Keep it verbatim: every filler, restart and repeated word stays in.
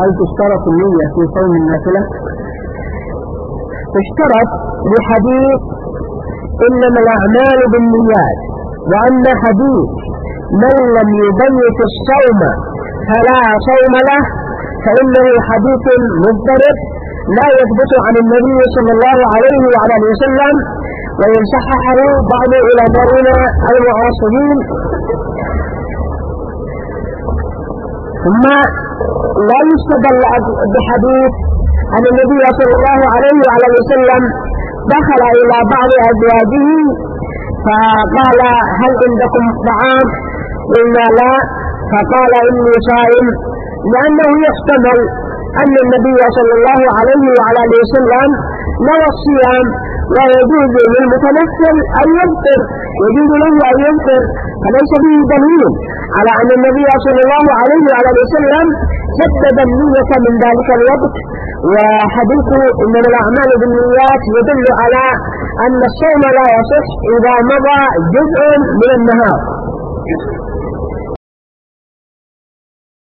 هل تشترط النية في صوم النافلة؟ تشترط بحديث إنما الأعمال بالنيات، وأن حديث من لم يبيت الصوم فلا صوم له فإنه حديث مضطرب لا يثبت عن النبي صلى الله عليه وعلى اله وسلم، وإن صححه بعض علماءنا المعاصرين. ثم لا يستدل بحديث أن النبي صلى الله عليه وعلى اله وسلم دخل إلى بعض أزواجه فقال هل عندكم طعام؟ قلنا لا، فقال إني صائم، لأنه يحتمل أن النبي صلى الله عليه وعلى اله وسلم نوى الصيام ويجوز للمتنفل أن يفطر، يجوز له أن يفطر، فليس به دليل على أن النبي صلى الله عليه وعلى اله وسلم جدد النية من ذلك الوقت. وحديث إنما الأعمال بالنيات يدل على أن الصوم لا يصح إذا مضى جزء من النهار.